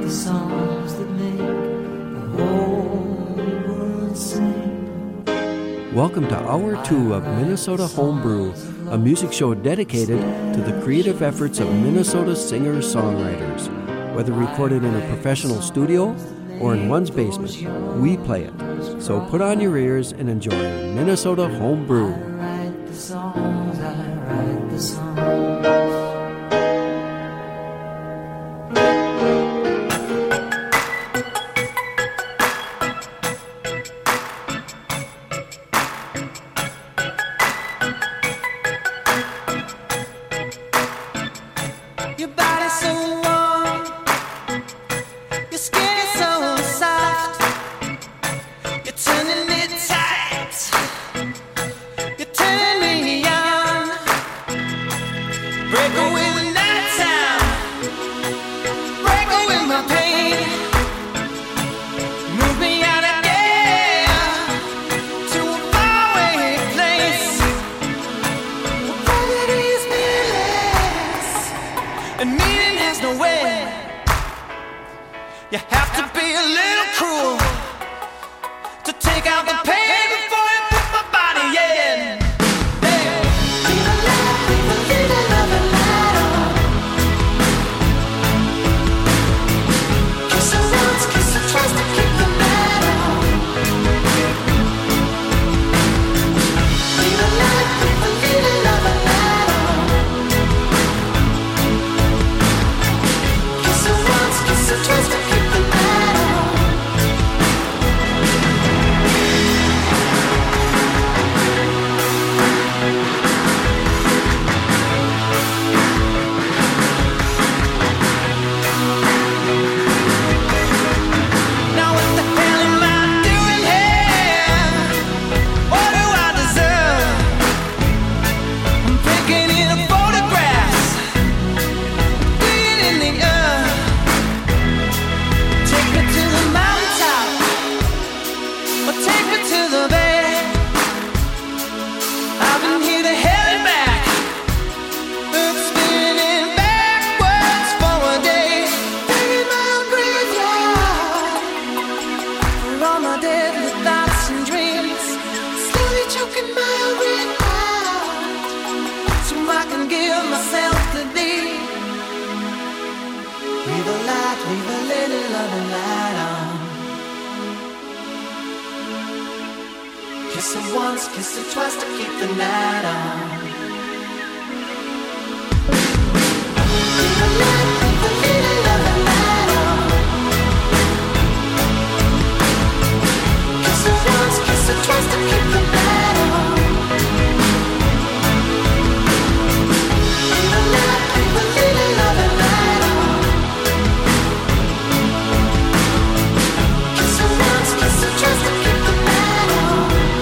the songs that make the whole world sing. Welcome to Hour 2 of Minnesota Homebrew, a music show dedicated to the creative efforts of Minnesota singer-songwriters. Whether recorded in a professional studio or in one's basement, we play it. So put on your ears and enjoy Minnesota Homebrew. I write the songs, I write the songs. Your body's so warm, your skin is so soft. You're turning it tight, you're turning me on. Break away the nighttime, break away my pain. Move me out of here to a faraway place where it is meaningless and meaning has no way. You have to be a little cruel to take out the pain before you put my body in. Hey. Leave a light, leave a little love and light on. Kiss her once, kiss her twice to keep the night on. Leave a light, leave a little love and light on. Kiss her once, kiss her twice to keep the night on. Now what the hell am I doing here? What do I deserve? I'm taking in photographs, being in the earth. Take me to the mountaintop, or take me to the bay. I've been here to hell and back, earth spinning backwards for a day. Digging my own graveyard for all my deadly thoughts and dreams. Slowly choking my own breath out so I can give myself to thee. Leave a light, leave a little love and light on. Kiss her once, kiss her twice to keep the night on. Leave a light, leave a little love and light on. Kiss her once, kiss her twice to keep the night on. Leave a light, leave a little love and light on. Kiss her once, kiss her twice to keep the night on.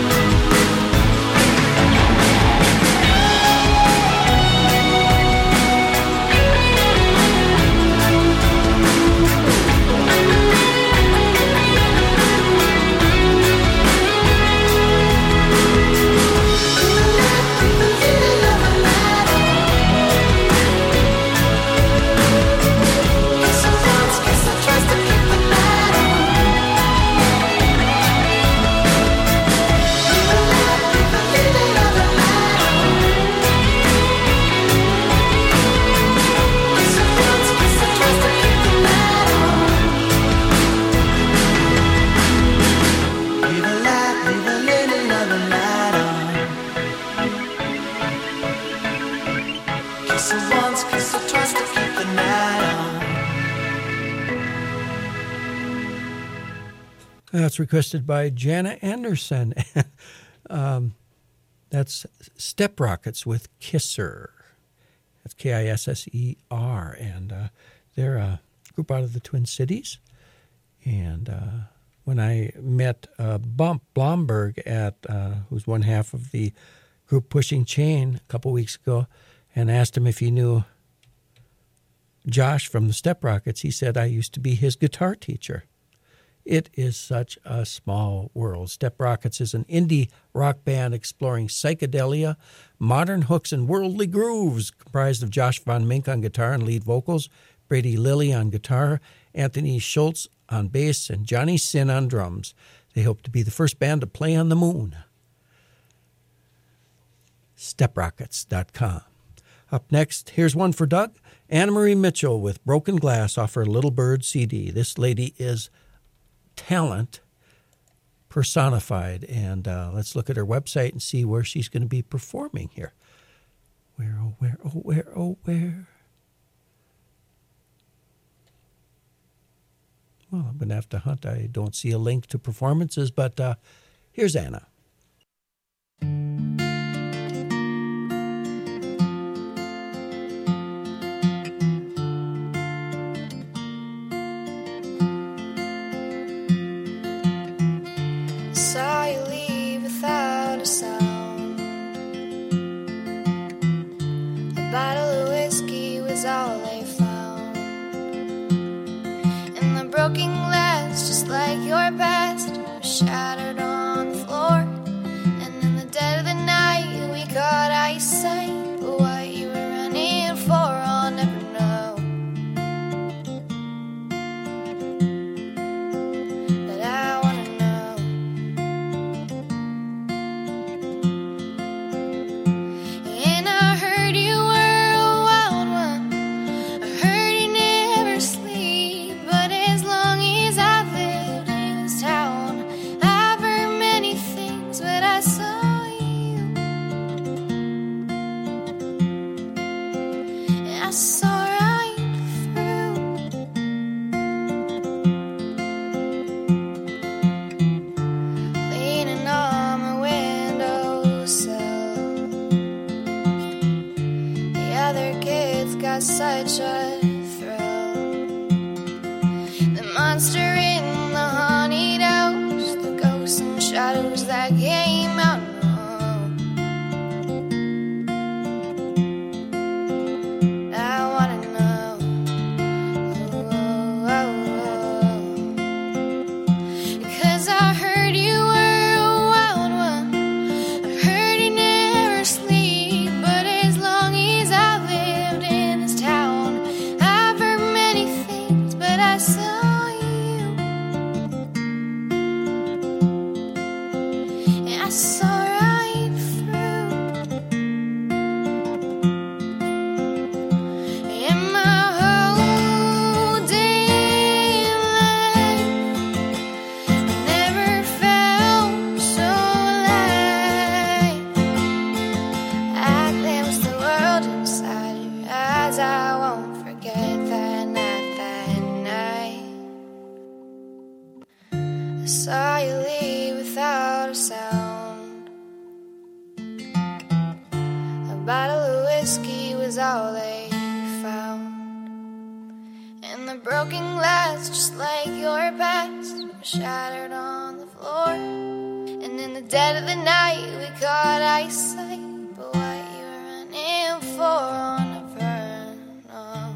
That's requested by Jana Anderson. That's Step Rockets with Kisser. That's Kisser. And they're a group out of the Twin Cities. And when I met Bump Blomberg, who's one half of the group Pushing Chain, a couple weeks ago, and asked him if he knew Josh from the Step Rockets, he said, I used to be his guitar teacher. It is such a small world. Step Rockets is an indie rock band exploring psychedelia, modern hooks, and worldly grooves, comprised of Josh Von Mink on guitar and lead vocals, Brady Lilly on guitar, Anthony Schultz on bass, and Johnny Sin on drums. They hope to be the first band to play on the moon. StepRockets.com. Up next, here's one for Doug. Anna Marie Mitchell with Broken Glass off her Little Bird CD. This lady is talent personified, and let's look at her website and see where she's going to be performing here. Where, oh, where, oh, where, oh, where? Well, I'm going to have to hunt. I don't see a link to performances, but here's Anna. Saw you leave without a sound. A bottle of whiskey was all they found. And the broken glass, just like your past, was shattered on the floor. And in the dead of the night, we caught eyesight. But what you were running for, I'll never know. But I wanna know. And I heard you were a wild one. I heard you never sleep. But as long as I've lived in this town, I've heard many things, but I saw you. And I saw right through. Leaning on my windowsill. The other kids got such a thrill. The monster in the honeyed house, the ghosts and shadows that came out. I wanna know. Oh, oh, oh. 'Cause I heard you were a wild one. I heard you never sleep. But as long as I've lived in this town, I've heard many things, but I saw you. And I saw right through. In my whole day life, I never felt so alive. I glimpsed the world inside your eyes. I won't forget that night, that night. I saw you leave without a sound. A bottle of whiskey was all they found. And the broken glass, just like your past, was shattered on the floor. And in the dead of the night, we caught eyesight. But what you were running for, I'll never know.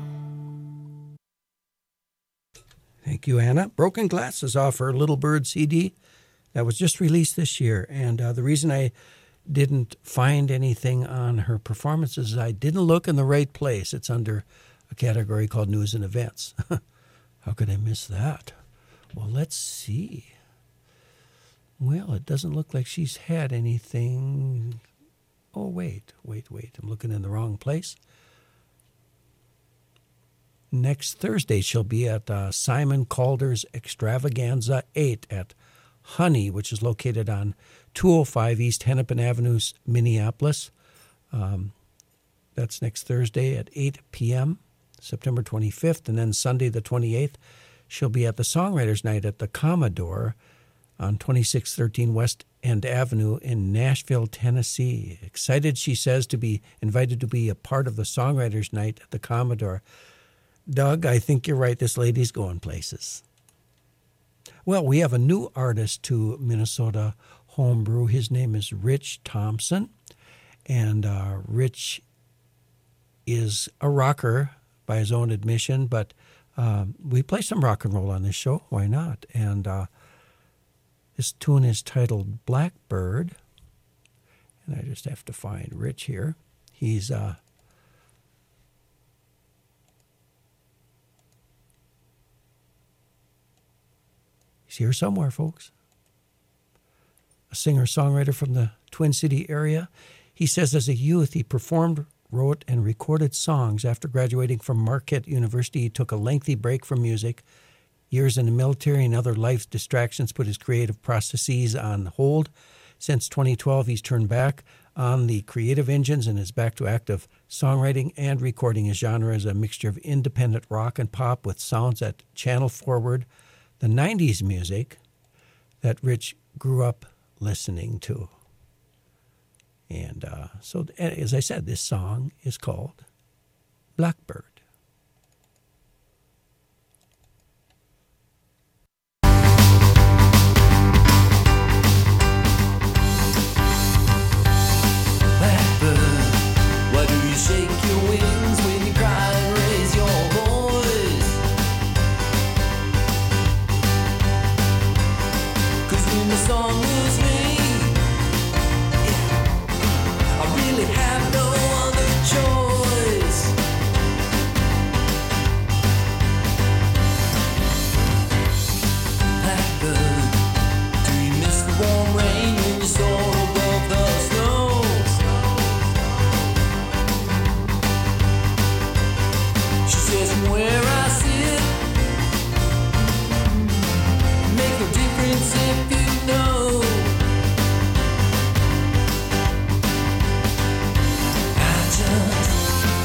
Thank you, Anna. Broken Glass is off her Little Bird CD that was just released this year. And the reason I didn't find anything on her performances is I didn't look in the right place. It's under a category called News and Events. How could I miss that? Well, let's see. Well, it doesn't look like she's had anything. Oh, wait. I'm looking in the wrong place. Next Thursday, she'll be at Simon Calder's Extravaganza 8 at Honey, which is located on 205 East Hennepin Avenue, Minneapolis. That's next Thursday at 8 p.m., September 25th. And then Sunday the 28th, she'll be at the Songwriters Night at the Commodore on 2613 West End Avenue in Nashville, Tennessee. Excited, she says, to be invited to be a part of the Songwriters Night at the Commodore. Doug, I think you're right. This lady's going places. Well, we have a new artist to Minnesota Homebrew. His name is Rich Thompson. And Rich is a rocker by his own admission, but we play some rock and roll on this show. Why not? And this tune is titled Blackbird. And I just have to find Rich here. He's He's here somewhere, folks. A singer-songwriter from the Twin City area. He says as a youth he performed, wrote, and recorded songs. After graduating from Marquette University, he took a lengthy break from music. Years in the military and other life distractions put his creative processes on hold. Since 2012, he's turned back on the creative engines and is back to active songwriting and recording. His genre is a mixture of independent rock and pop with sounds that channel forward the 90s music that Rich grew up listening to. And so, as I said, this song is called Blackbird. Why do you shake your wings when you cry and raise your voice? 'Cause when the song moves me, I really have no other choice. Blackbird, do you miss the warm rain when you soar above the snow? She says from where I sit, make no difference if you know. I just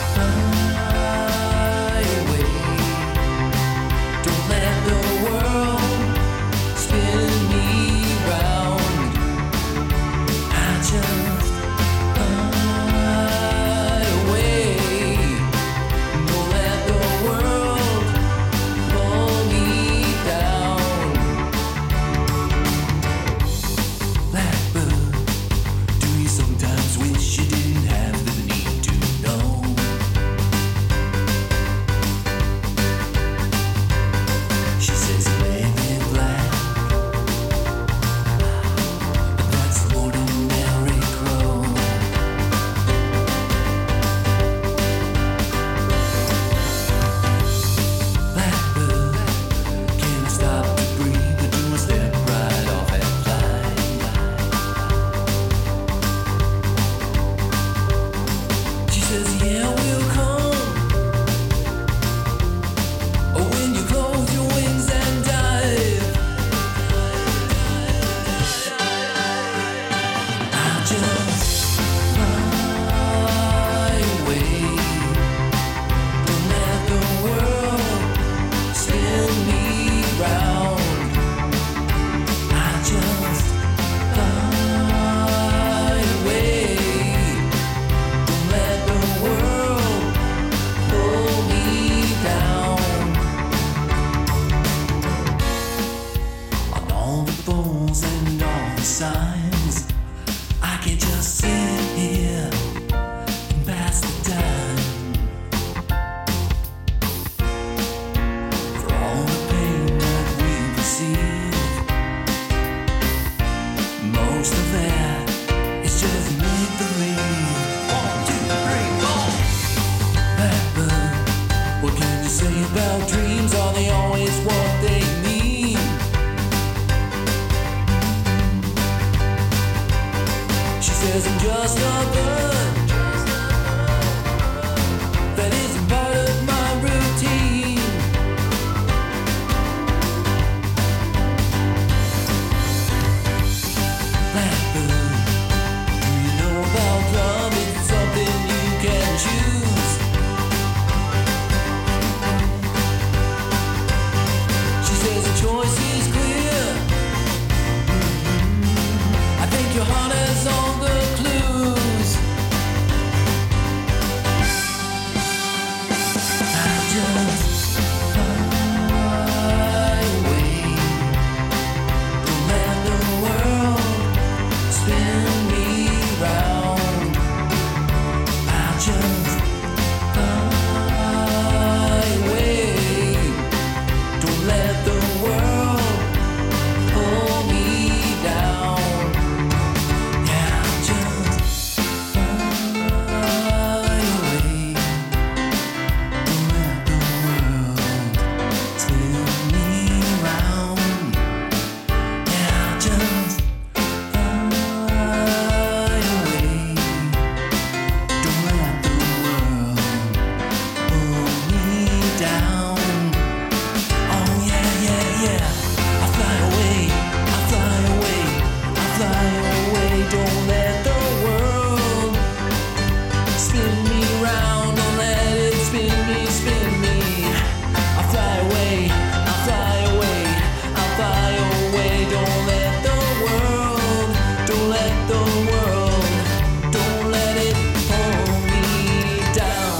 fly away. Don't let the world spin me round. I just fly away. Don't let the world pull me down. Blackbird, do you sometimes wish you didn't have the need to know? She says it may be black, but that's the ordinary crow. Blackbird, can't stop to breathe, but do I step right off and fly? She says, yeah, we'll come. Oh, when you close your wings and dive. I just fly away. Don't let the world spin me round. I just fly away. Don't let the world pull me down. On all the balls and all the signs, I can just sit here and pass the time. For all the pain that we receive, most of that is just make-believe. 1, 2, 3, 4. Blackbird, what can you say about dreams? Are they always what they mean? She says I'm just a bird that isn't part of my routine. Blackbird, do you know about love? It's something you can choose. She says the choice is clear. I think your heart has all the clues. down. Oh yeah, yeah, yeah. I fly away, I fly away, I fly away. Don't let the world spin me round. Don't let it spin me, spin me. I fly away, I fly away, I fly away. Don't let the world, don't let the world, don't let it pull me down.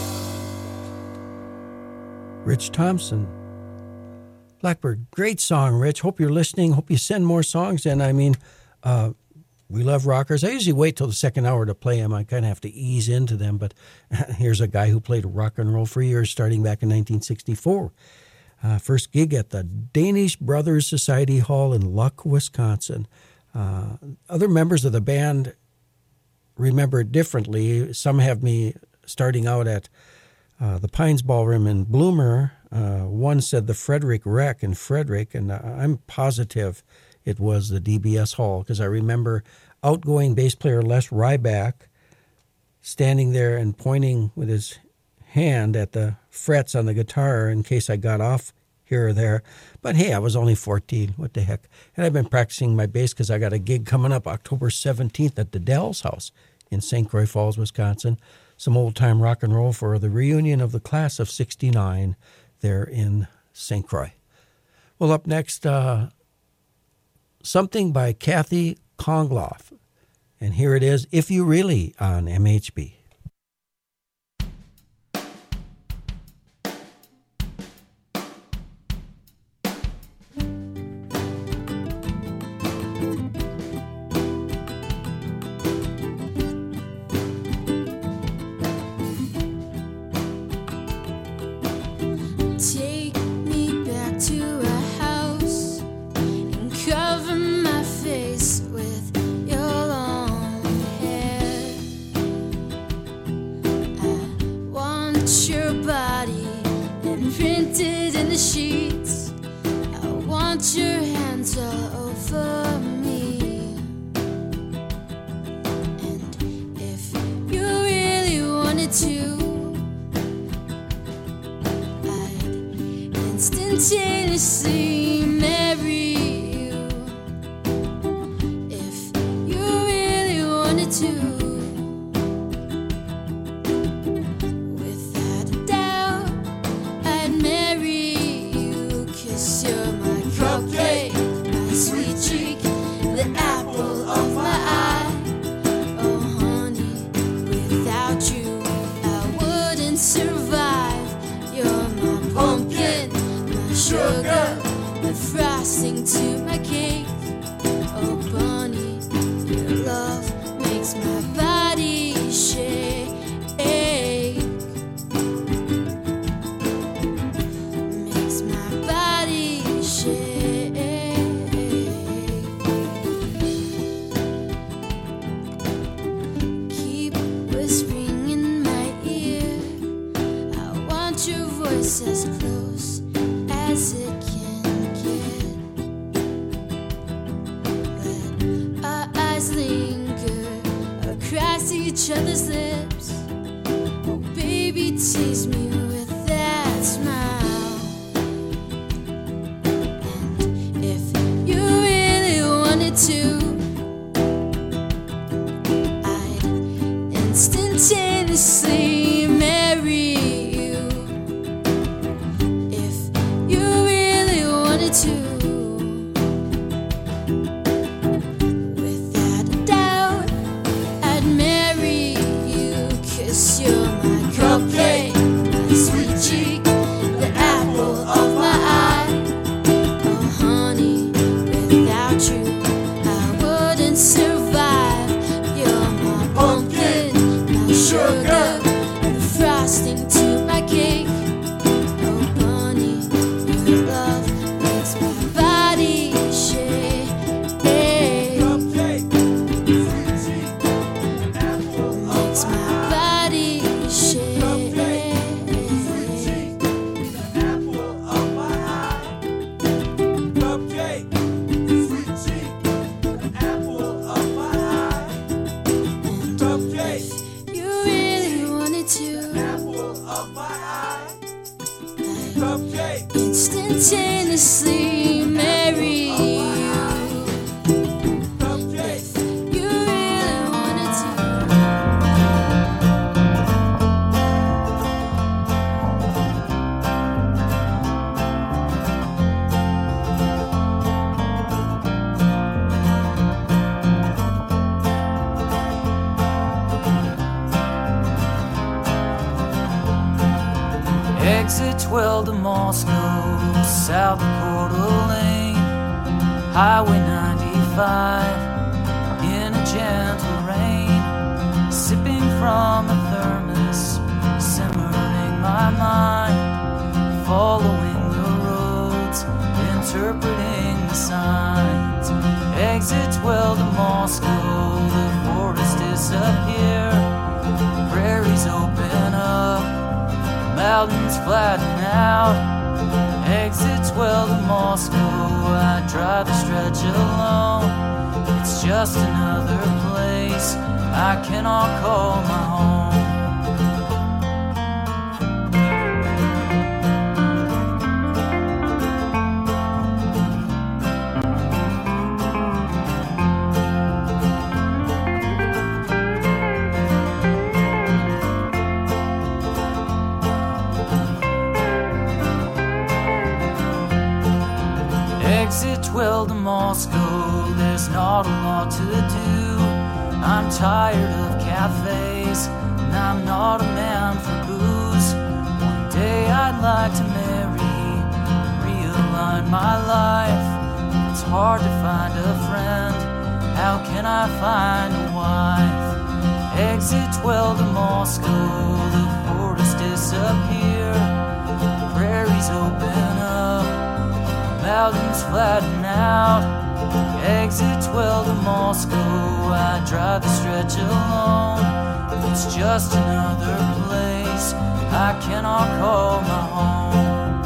Rich Thompson. Blackbird, great song, Rich. Hope you're listening. Hope you send more songs in. I mean, we love rockers. I usually wait till the second hour to play them. I kind of have to ease into them, but here's a guy who played rock and roll for years, starting back in 1964. First gig at the Danish Brothers Society Hall in Luck, Wisconsin. Other members of the band remember it differently. Some have me starting out at the Pines Ballroom in Bloomer. One said the Frederick Rec in Frederick, and I'm positive it was the DBS Hall, because I remember outgoing bass player Les Ryback standing there and pointing with his hand at the frets on the guitar in case I got off here or there. But hey, I was only 14. What the heck? And I've been practicing my bass because I got a gig coming up October 17th at the Dell's House in St. Croix Falls, Wisconsin. Some old-time rock and roll for the reunion of the class of 69 there in St. Croix. Well, up next, something by Kathy Kongloff. And here it is, If You Really, on MHB. Take me back to a house and cover my face with your long hair. I want your body imprinted in the sheets. I want your hands all over me. And if you really wanted to, instantaneously marry you. If you really wanted to, without a doubt, I'd marry you. 'Cause you're my cupcake, my sweet cheek, the apple of my eye. Oh honey, without you I wouldn't survive. You're my pumpkin, sugar, the frosting to my cake. Oh, Bonnie, your love makes my body shake. Makes my body shake. Keep whispering in my ear. I want your voice as close as it can get. Let our eyes linger across each other's lips. Oh baby, tease me with that smile. And if you really wanted to, I'd instantaneously marry you. If you really wanted to, without a doubt, I'd marry you. 'Cause you're my cupcake, my simultaneously marry you. If you really wanted to. Exit 12 to Moscow, South Dakota Lane, Highway 95, in a gentle rain, sipping from a thermos, simmering my mind, following the roads, interpreting the signs. Exit 12 to Moscow, the forests disappear, prairies open up, mountains flatten out. Exit 12 to Moscow, I drive the stretch alone. It's just another place I cannot call my home. Exit 12 to Moscow, there's not a lot to do. I'm tired of cafes, and I'm not a man for booze. One day I'd like to marry, realign my life. It's hard to find a friend, how can I find a wife? Exit 12 to Moscow, the forests disappear, prairies open up, mountains flatten out. Exit 12 to Moscow, I drive the stretch alone. It's just another place I cannot call my home.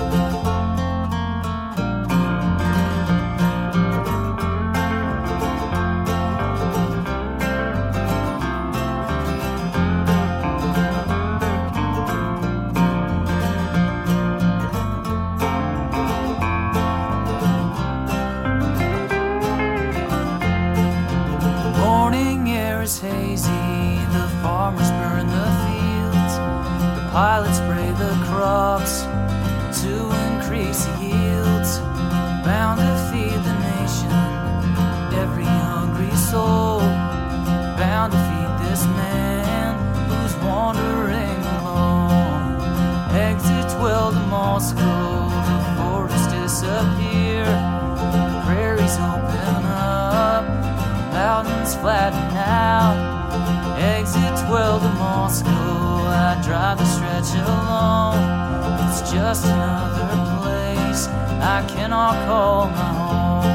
Hazy, the farmers burn the fields, the pilots spray the crops to increase the yields, bound to feed the nation, every hungry soul, bound to feed this man who's wandering alone. Exit 12 to Moscow, the forests disappear, prairies open up, mountains flatten out. Exit 12 to Moscow, I drive the stretch alone. It's just another place I cannot call my home.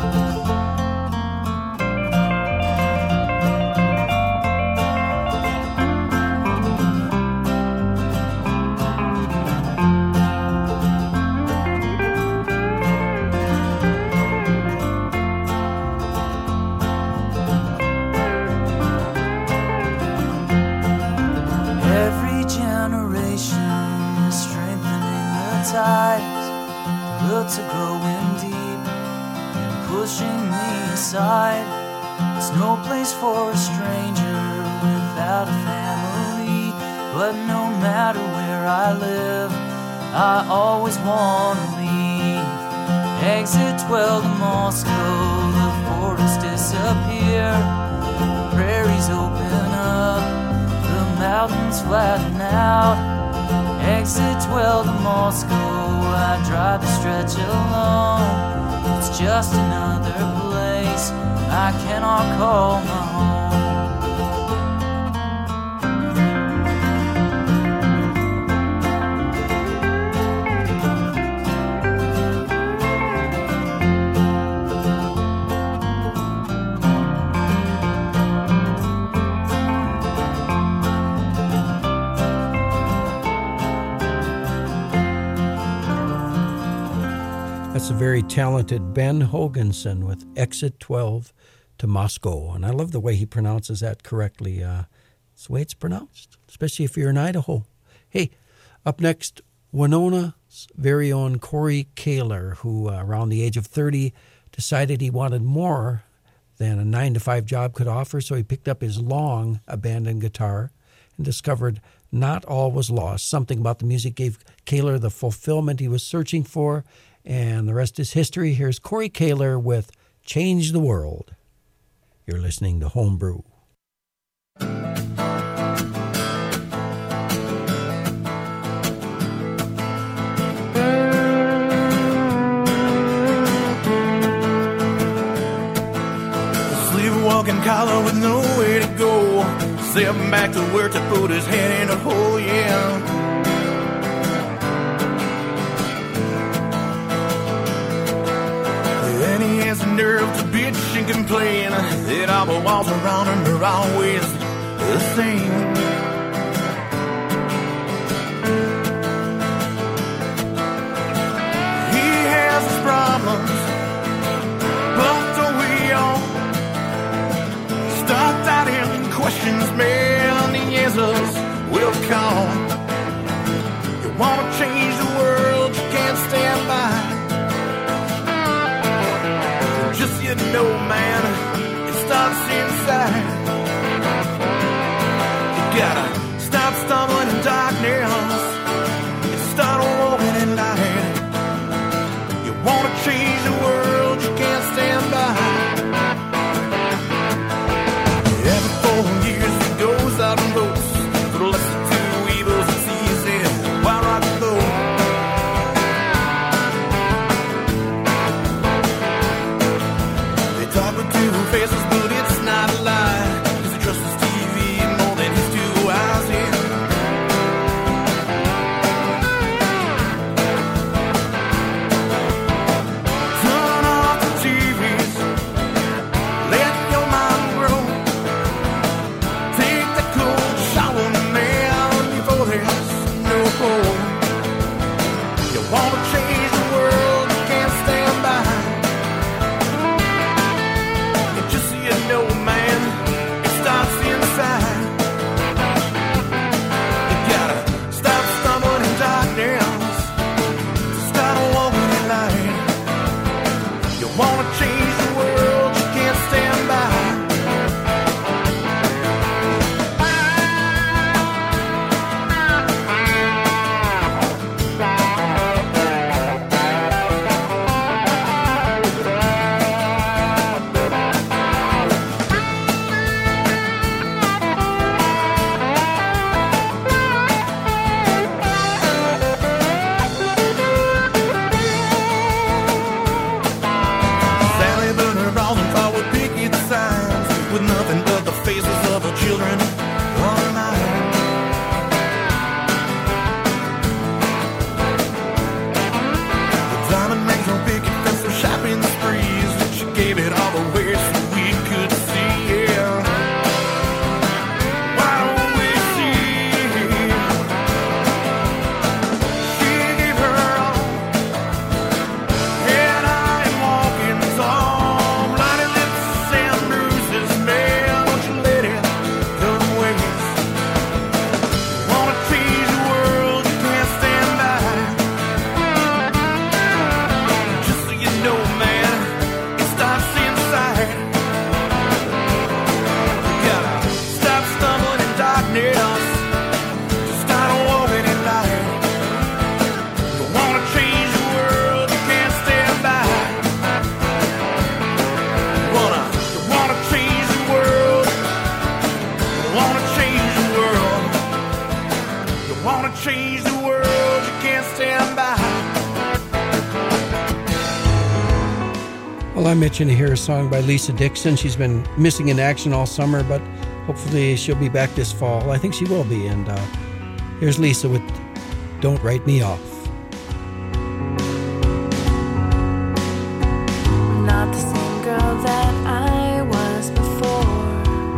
The roots are growing deep and pushing me aside. There's no place for a stranger without a family, but no matter where I live, I always want to leave. Exit 12 to Moscow, the forests disappear, prairies open up, the mountains flatten out. Exit 12 to Moscow, I drive the stretch alone. It's just another place I cannot call my home. That's a very talented Ben Hoganson with Exit 12 to Moscow. And I love the way he pronounces that correctly. It's the way it's pronounced, especially if you're in Idaho. Hey, up next, Winona Seattle's very own Corey Kaler, who around the age of 30 decided he wanted more than a 9-to-5 job could offer, so he picked up his long abandoned guitar and discovered not all was lost. Something about the music gave Kaler the fulfillment he was searching for, and the rest is history. Here's Corey Kaler with Change the World. You're listening to Homebrew. Sleepwalking collar with nowhere to go, stepping back to work to put his head in a hole, yeah. Then he has the nerve to bitch and complain that all the walls around him are always the same. He has his problems, but don't we all? Start doubting questions, man, the answers will come. You wanna change the world, you can't stand by. Just you know, man, it starts inside. You gotta stop stumbling in darkness and start walking in light. You wanna change the world, you can't stand by. Every 4 years he goes out and votes for the lesser two evils and sees it while I go. They talk with 2 faces, but it's not a lie, 'cause he trusts his TV more than his 2 eyes, yeah. Turn off the TVs, let your mind grow. Take the cold shower, man, before there's no hope. You wanna change the world, you can't stand by. And just so you know, man, it starts inside. You gotta stop stumbling in darkness, start walking in light. You wanna change the world, you can't stand by. Sally Booner Rawlins fought with picket signs, with nothing but the faces of her children on her mind. The diamond rings on picket fence of shopping sprees, she gave it all away so we could see, yeah. Why don't we see? She gave her all, and I am walking tall, bloody lips and bruises, man, won't you let it come waste? Wanna change the world, you can't stand by. Just so you know, man, it starts inside. You gotta stop stumbling in darkness, start walking in light. You wanna change the world, you can't stand by. You wanna change the world. You wanna change the world. You wanna change the world, you can't stand by. Well, I'm itching to hear a song by Lisa Dixon. She's been missing in action all summer, but hopefully she'll be back this fall. I think she will be. And here's Lisa with Don't Write Me Off. Not the same girl that I was before.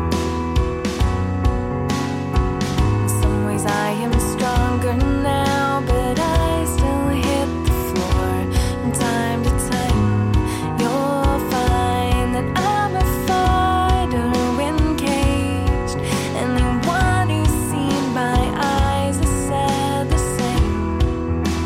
In some ways I am stronger now, but I still hit the floor. From time to time, you'll find that I'm a fighter encaged. Anyone who's seen my eyes has said the same.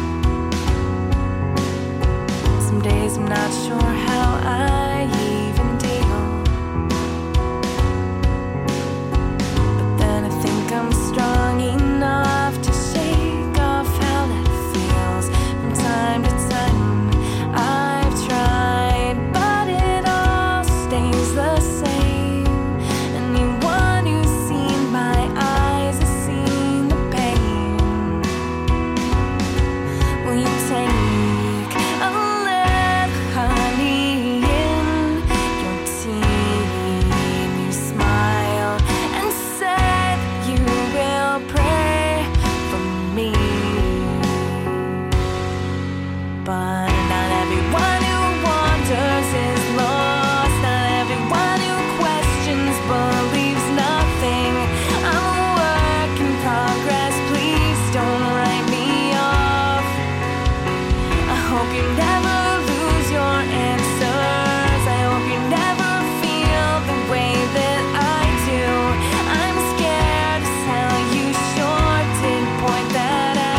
But not everyone who wanders is lost. Not everyone who questions believes nothing. I'm a work in progress. Please don't write me off. I hope you never lose your answers. I hope you never feel the way that I do. I'm scared to tell you, sure did point that out.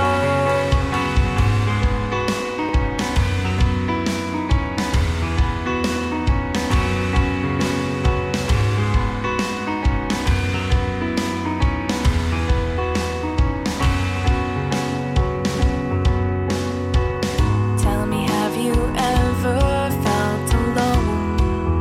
Tell me, have you ever felt alone?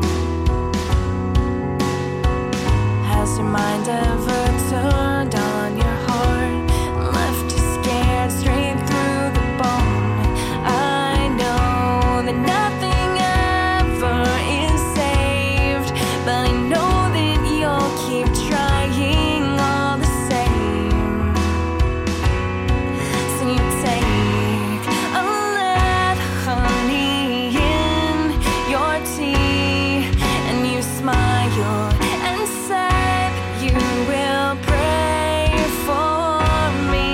Has your mind ever turned on your heart and left you scared straight through the bone? I know that nothing ever is saved, but I know that you'll keep trying all the same. So you take a little honey in your tea, and you smile and say that you will pray for me.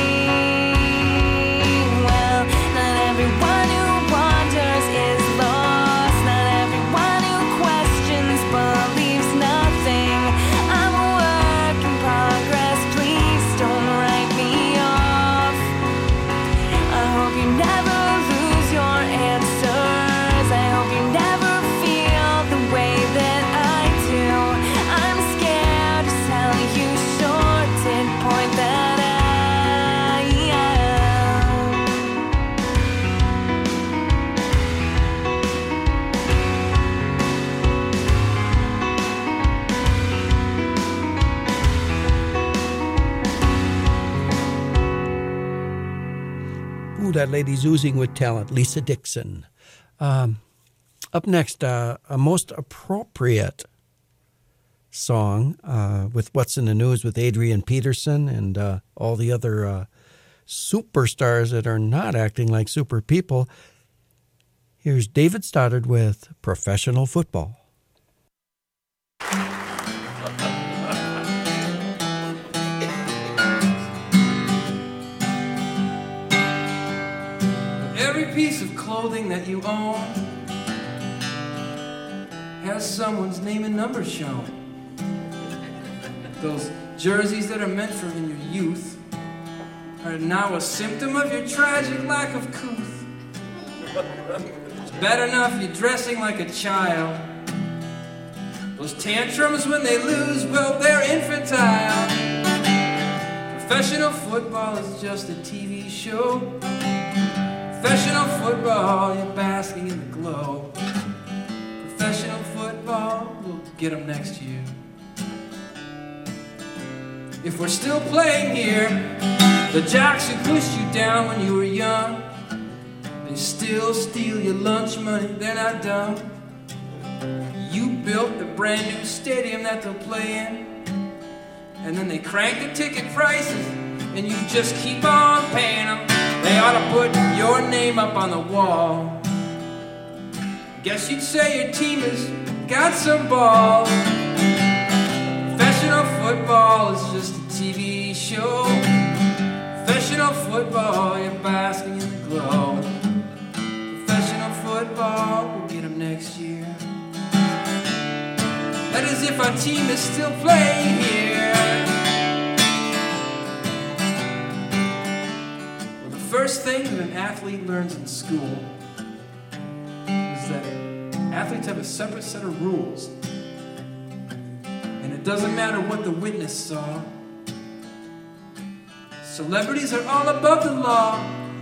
Well, not everyone who wanders is lost. Not everyone who questions believes nothing. I'm a work in progress. Please don't write me off. I hope you never lose your answers. I hope you never feel the way that I do. I'm scared to tell you, sure did point that out. Ooh, that lady's oozing with talent, Lisa Dixon. Up next, a most appropriate song with What's in the News with Adrian Peterson and all the other superstars that are not acting like super people. Here's David Stoddard with Professional Football. Every piece of clothing that you own has someone's name and number shown. Those jerseys that are meant for in your youth are now a symptom of your tragic lack of couth. It's bad enough you're dressing like a child. Those tantrums when they lose, well, they're infantile. Professional football is just a TV show. Professional football, you're basking in the glow. Professional football, we'll get them next year. If we're still playing here, the jocks who pushed you down when you were young, they still steal your lunch money, they're not dumb. You built the brand new stadium that they'll play in, and then they crank the ticket prices, and you just keep on paying them. They ought to put your name up on the wall. Guess you'd say your team has got some balls. Professional football is just a TV show. Professional football, you're basking in the glow. Professional football, we'll get them next year. That is if our team is still playing here. Well, the first thing that an athlete learns in school is that athletes have a separate set of rules. And it doesn't matter what the witness saw. Celebrities are all above the law.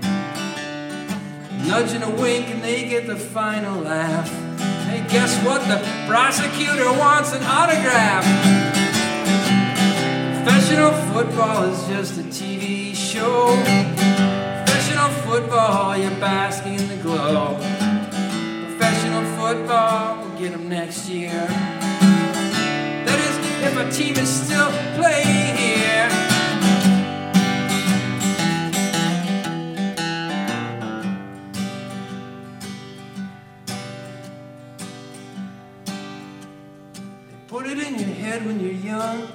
Nudge and a wink and they get the final laugh. Hey, guess what? The prosecutor wants an autograph. Professional football is just a TV show. Professional football, you're basking in the glow. Professional football, we'll get them next year. That is, if a team is still playing here. Put it in your head when you're young.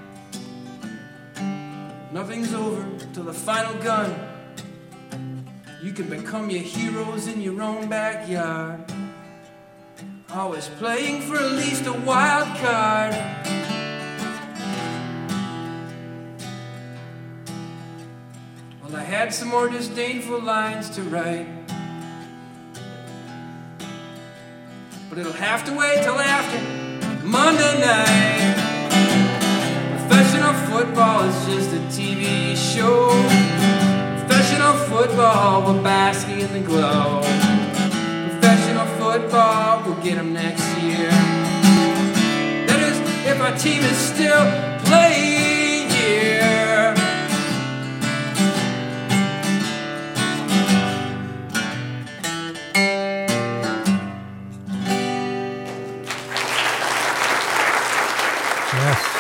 Nothing's over till the final gun. You can become your heroes in your own backyard. Always playing for at least a wild card. Well, I had some more disdainful lines to write, but it'll have to wait till after Monday night. Professional football is just a TV show. Professional football, we're basking in the glow. Professional football, we'll get them next year. That is, if our team is still playing here. Yes.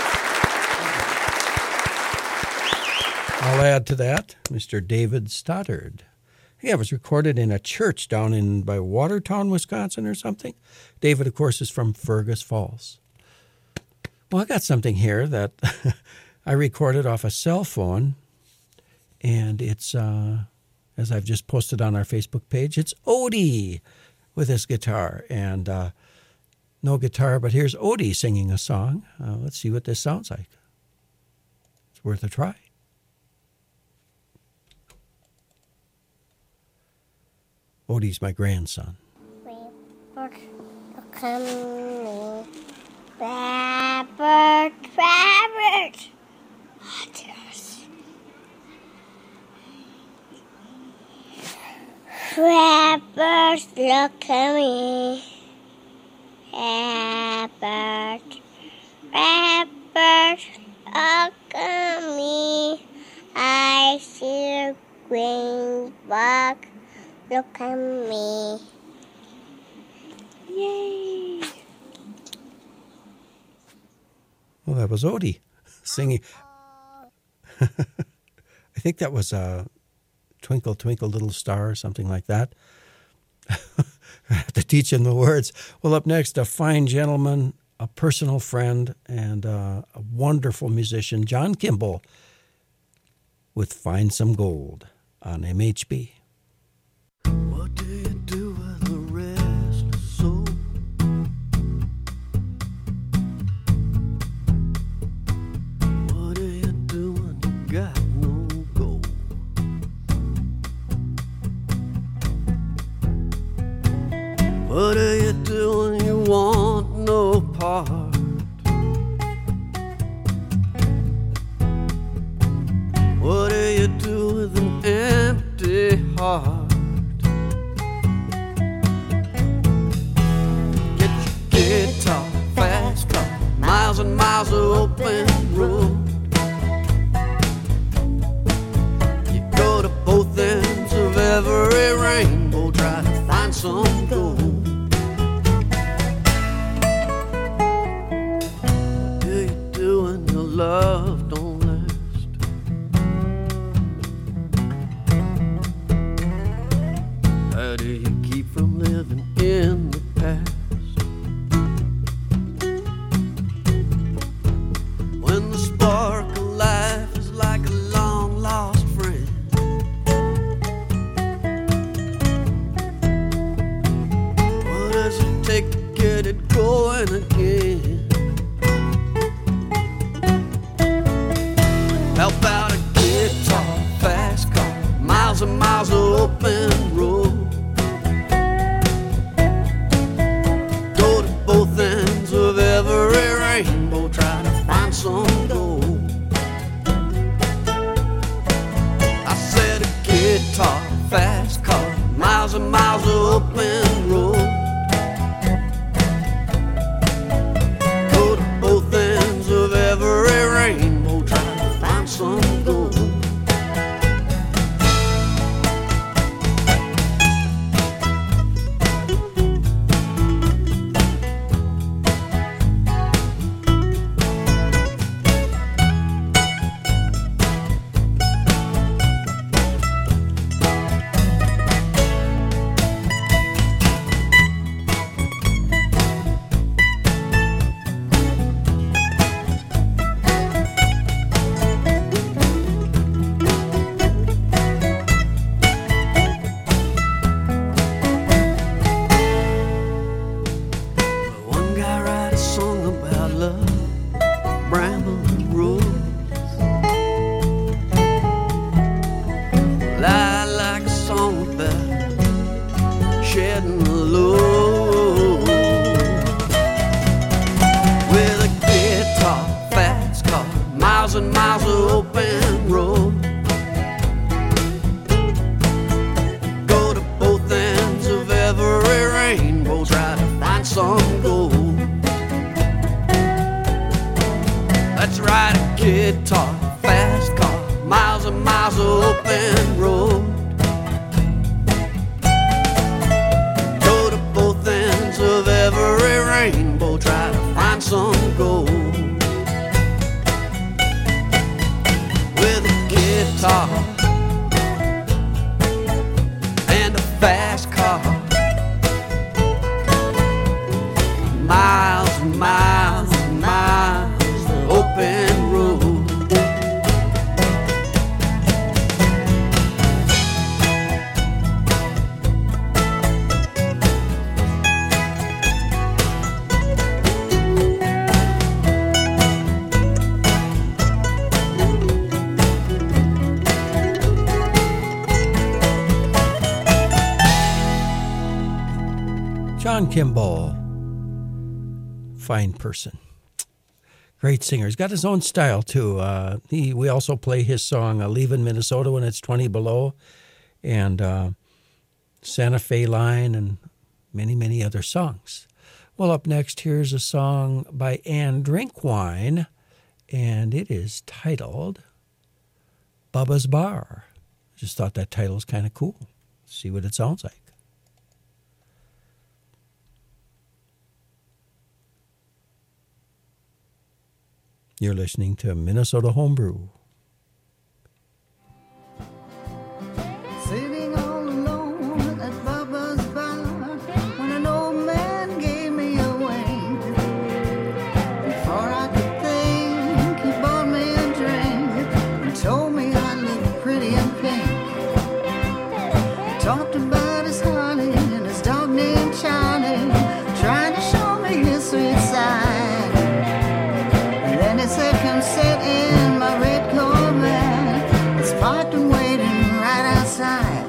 I'll add to that, Mr. David Stoddard. Yeah, it was recorded in a church down by Watertown, Wisconsin or something. David, of course, is from Fergus Falls. Well, I got something here that I recorded off a cell phone, and it's, as I've just posted on our Facebook page, it's Odie with his guitar. And no guitar, but here's Odie singing a song. Let's see what this sounds like. It's worth a try. Odie's my grandson. Coming, Robert, Robert. Robert, look at me. Robert, Robert, look at me. I see a green bug. Look at me. Yay. Well, that was Odie singing. I think that was Twinkle, Twinkle, Little Star or something like that. I have to teach him the words. Well, up next, a fine gentleman, a personal friend, and a wonderful musician, John Kimball, with Find Some Gold on MHB. What do you do with a restless soul? What do you do when you got no gold? What do you do when you want no part? What do you do with an empty heart? Guitar, fast car, miles and miles of open road. You go to both ends of every rainbow, try to find some gold. What do you do when your love don't last? How do you keep from living in the past? Going again. Help out a guitar, fast car, miles and miles of open road. Go to both ends of every rainbow, try to find some gold. I said a guitar, fast car, miles and miles of open road. find some gold. Let's ride a guitar, fast car, miles and miles of open road. Go to both ends of every rainbow, try to find some gold. With a guitar and a fast car, miles and miles and miles of open road. John Kimball, fine person, great singer. He's got his own style too. We also play his song "Leaving Minnesota When It's 20 Below," and Santa Fe Line, and many other songs. Well, up next, here's a song by Anne Drinkwine, and it is titled "Bubba's Bar." Just thought that title was kind of cool. See what it sounds like. You're listening to Minnesota Homebrew. Sitting all alone at Bubba's bar when an old man gave me away. Before I could think, he bought me a drink and told me I looked pretty and pink. He talked about his honey and his dog named Charlie, trying to show me his sweet side. Then he said, come sit in my red Corvette. It's parked and waiting right outside.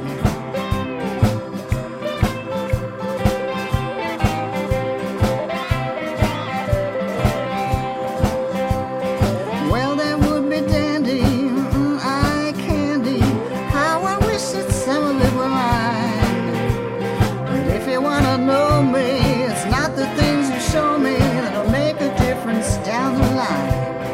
Well, that would be dandy, eye candy. How I wish that some of it were mine. But if you want to know me, it's not the things you show me that'll make a difference down the line.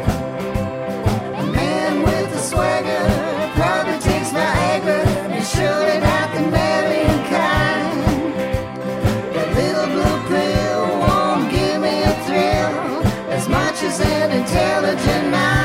A man with a swagger probably takes Viagra. He's surely not the marrying kind. That little blue pill won't give me a thrill as much as an intelligent mind.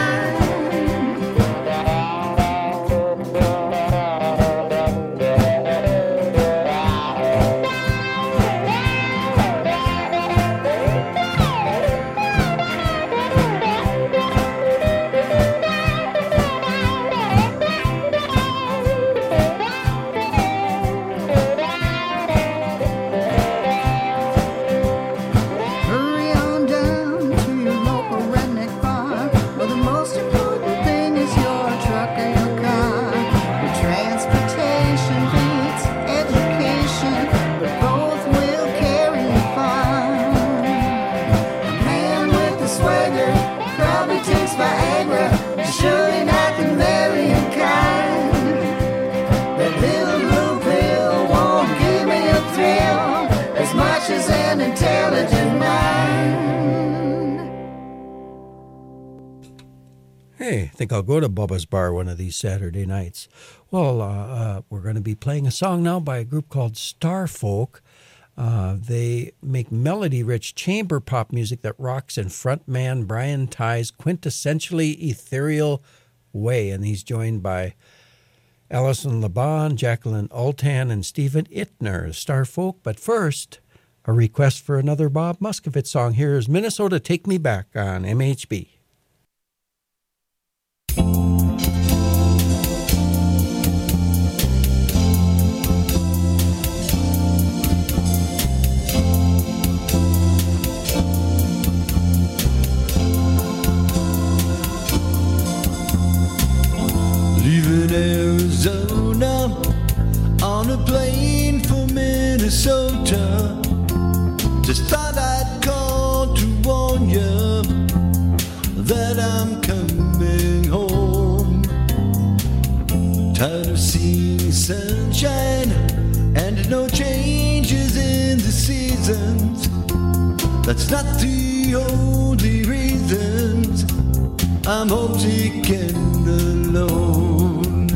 Hurry on down to your local redneck bar, where the most important thing is your truck or your car. Your transportation beats education, but both will carry you far. A man with a swagger probably takes Viagra, surely not the marrying kind. That little blue pill won't give me a thrill as much as an intelligent mind. Hey, I think I'll go to Bubba's Bar one of these Saturday nights. Well, we're going to be playing a song now by a group called Starfolk. They make melody-rich chamber pop music that rocks in frontman Brian Ty's quintessentially ethereal way, and he's joined by Alison Laban, Jacqueline Altan, and Stephen Ittner. Starfolk, but first, a request for another Bob Muscovitz song. Here's Minnesota Take Me Back on MHB. Leaving Arizona on a plane for Minnesota. Just thought I'd call to warn you that I'm coming home. Tired of seeing sunshine and no changes in the seasons. That's not the only reasons I'm homesick and alone.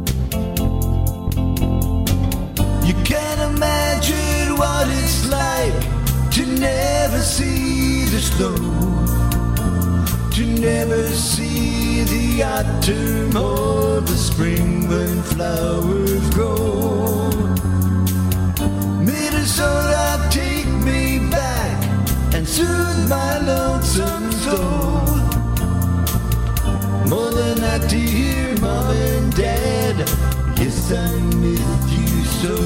You can't imagine what it's like to never see the snow, to never see the autumn or the spring when flowers grow. Minnesota, take me back and soothe my lonesome soul. More than that, dear Mom and Dad, yes, I miss you so.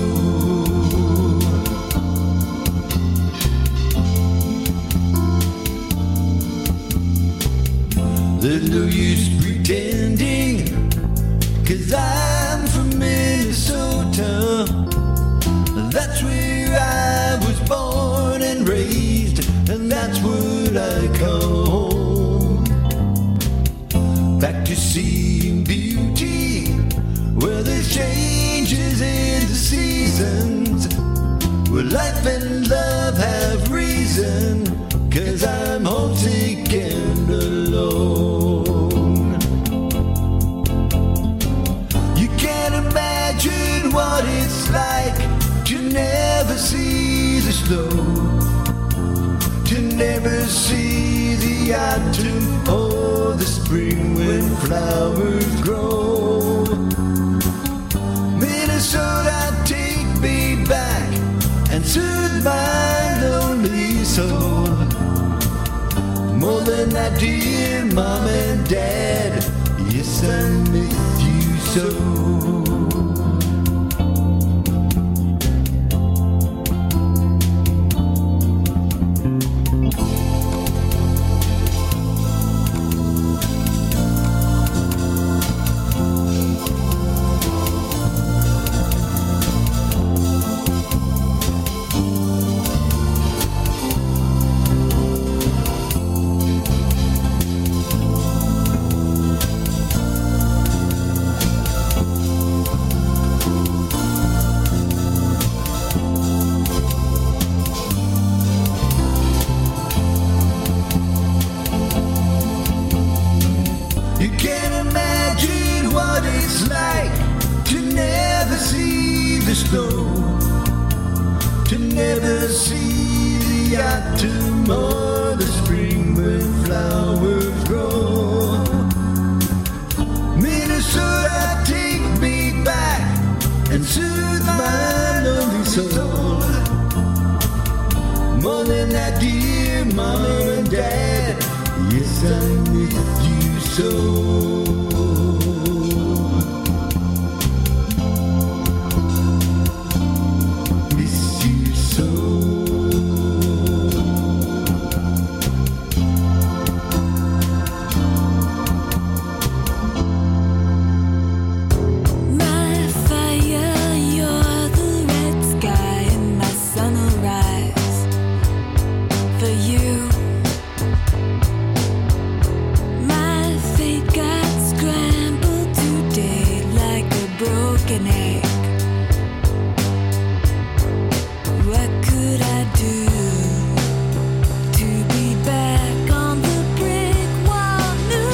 There's no use pretending, 'cause I'm from Minnesota. That's where I was born and raised, and that's what I call home. Back to seeing beauty, where there's changes in the seasons, where life and love have reason, 'cause I'm homesick and alone. You can't imagine what it's like to never see the snow, to never see the autumn or the spring when flowers grow. Minnesota, take me back and soothe my lonely soul. More than that, dear Mom and Dad, yes, I miss you so. You can't imagine what it's like to never see the snow, to never see the autumn or the spring when flowers grow. Minnesota, take me back and soothe my lonely soul. More than that, dear Mom and Dad, yes, I miss you so. Miss you so. My fire, you're the red sky and my sunrise. For you, my fate got scrambled today like a broken egg. What could I do to be back on the brick wall?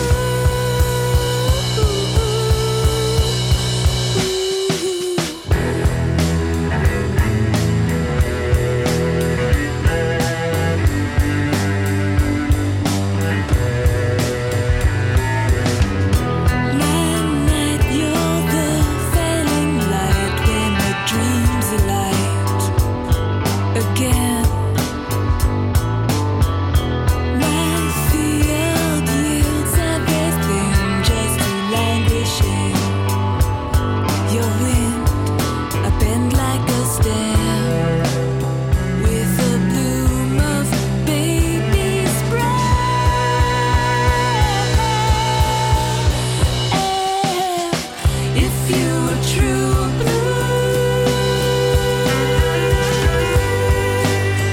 Night, you're the failing light when the dreams are light again. My field yields everything just to languish in your wind. I bend like a stem with a bloom of baby spray. If you were true blue,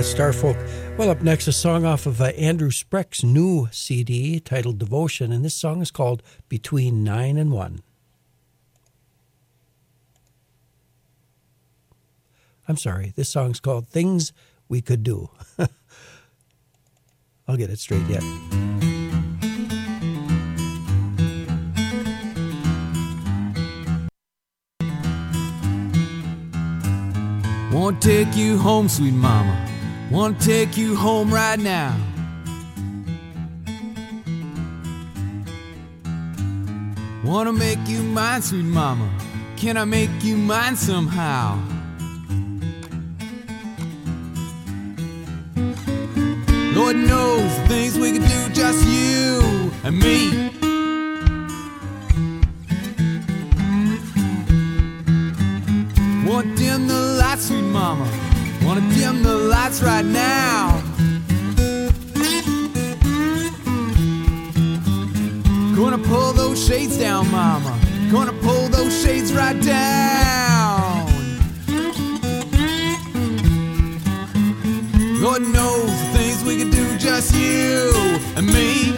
Starfolk. Well, up next, a song off of Andrew Spreck's new CD titled Devotion, and this song is called Between 9 and 1. I'm sorry, this song's called Things We Could Do. I'll get it straight yet. Won't take you home, sweet mama. Won't take you home right now. Wanna make you mine, sweet mama. Can I make you mine somehow? Lord knows the things we could do, just you and me. Won't dim the lights, sweet mama. Wanna dim the lights right now. Gonna pull those shades down, mama. Gonna pull those shades right down. Lord knows the things we could do, just you and me.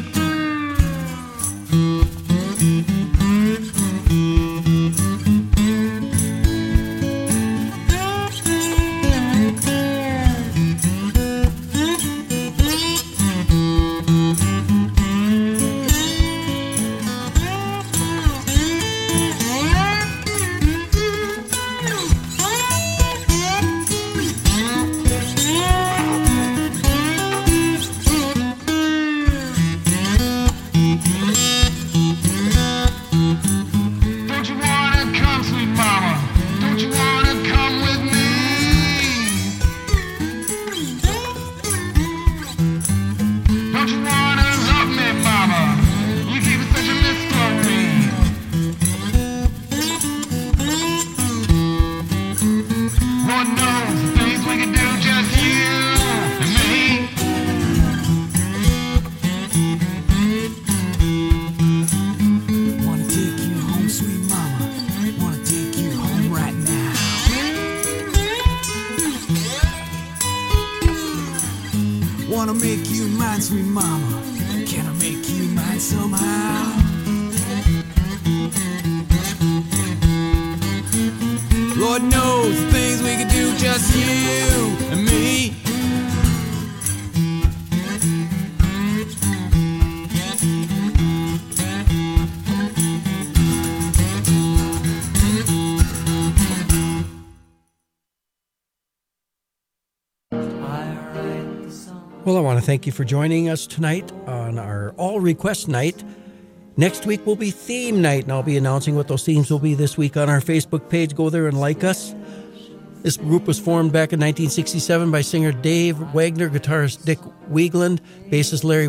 Well, I want to thank you for joining us tonight on our All Request Night. Next week will be Theme Night, and I'll be announcing what those themes will be this week on our Facebook page. Go there and like us. This group was formed back in 1967 by singer Dave Wagner, guitarist Dick Wiegand, bassist Larry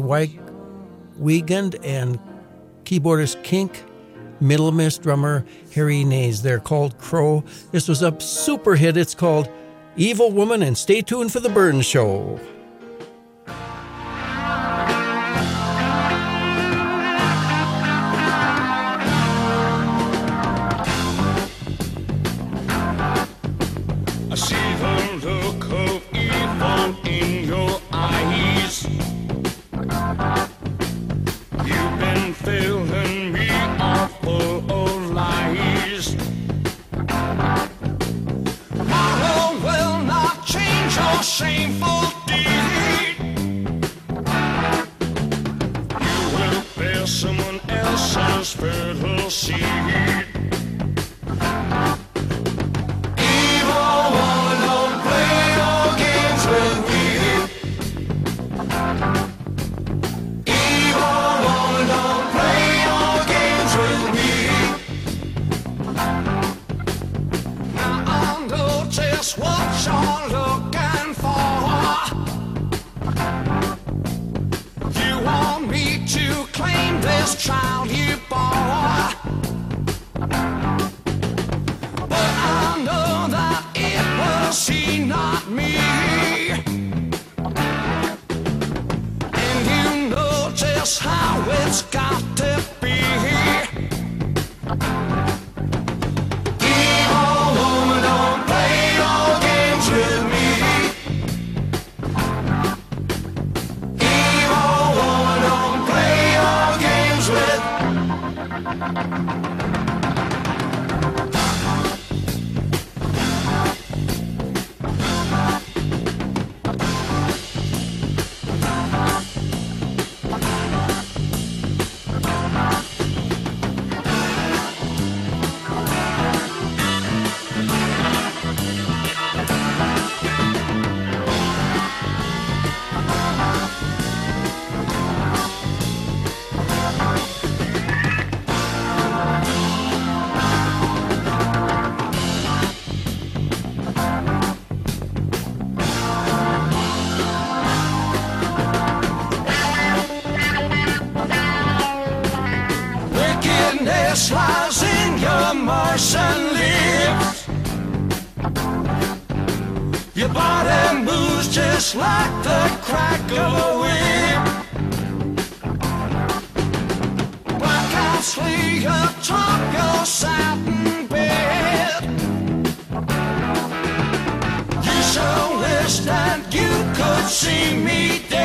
Wiegand, and keyboardist Kink, Middle Miss drummer Harry Nays. They're called Crow. This was a super hit. It's called Evil Woman, and stay tuned for The Burns Show. Shameful deed. You will bear someone else's fertile seed. Evil woman, don't play no games with me. Evil woman, don't play no games with me. Now I know just what you're looking. You want me to claim this child you bore, but I know that it was he, not me. And you know just how it's got to be. Evil woman, don't play no games with me. Your body moves just like the crack of a whip. Black eyes lay atop your satin bed. You so wish that you could see me dead.